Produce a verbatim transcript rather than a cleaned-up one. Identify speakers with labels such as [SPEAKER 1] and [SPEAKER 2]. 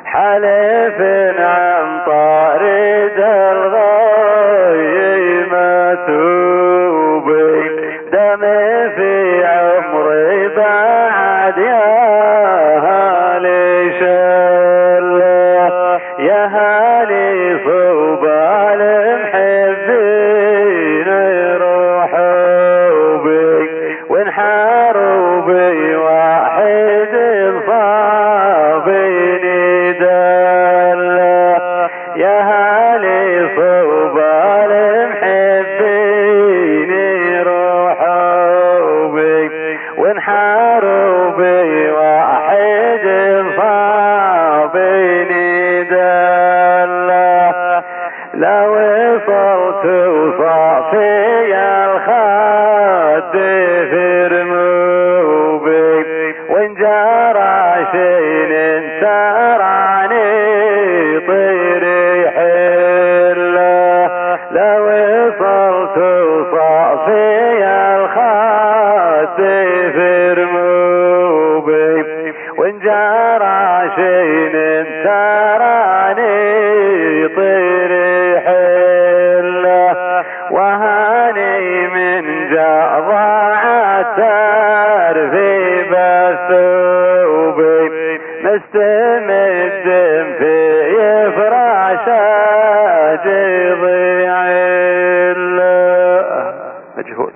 [SPEAKER 1] حلف عن طارد الغيمة توبي دمي في عمري بعد يا هالي شله يا هالي صوب المحبين يروحوا بي وانحاروا بي واحد صابيني دله يا هالي صوب المحبين يروحوا بي وانحاروا بي واحد صابيني دله لو وصلت وصافي الخد في رموبي وان جرى شين تراني طيري حله لو وصلت وصافي الخد في رموبي وان جرى شين تراني طيري حله وهاني من جضاع الترفي بثوبي مستمد في فراشه يضيع مجهول.